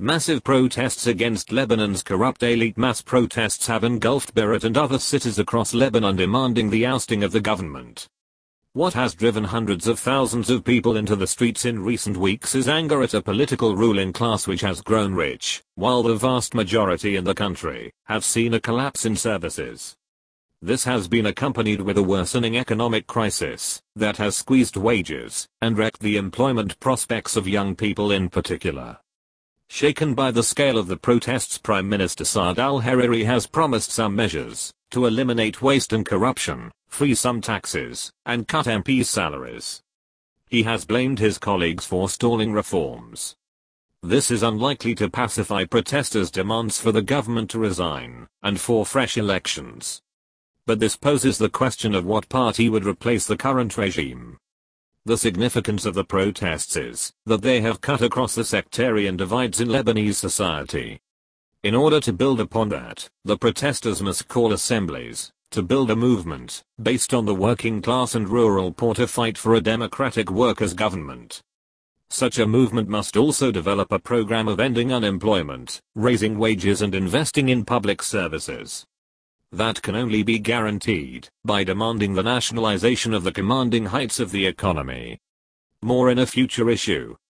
Massive protests against Lebanon's corrupt elite. Mass protests have engulfed Beirut and other cities across Lebanon demanding the ousting of the government. What has driven hundreds of thousands of people into the streets in recent weeks is anger at a political ruling class which has grown rich, while the vast majority in the country have seen a collapse in services. This has been accompanied with a worsening economic crisis that has squeezed wages and wrecked the employment prospects of young people in particular. Shaken by the scale of the protests, Prime Minister Saad al-Hariri has promised some measures to eliminate waste and corruption, free some taxes, and cut MPs' salaries. He has blamed his colleagues for stalling reforms. This is unlikely to pacify protesters' demands for the government to resign and for fresh elections. But this poses the question of what party would replace the current regime. The significance of the protests is that they have cut across the sectarian divides in Lebanese society. In order to build upon that, the protesters must call assemblies to build a movement based on the working class and rural poor to fight for a democratic workers' government. Such a movement must also develop a program of ending unemployment, raising wages and investing in public services. That can only be guaranteed by demanding the nationalization of the commanding heights of the economy. More in a future issue.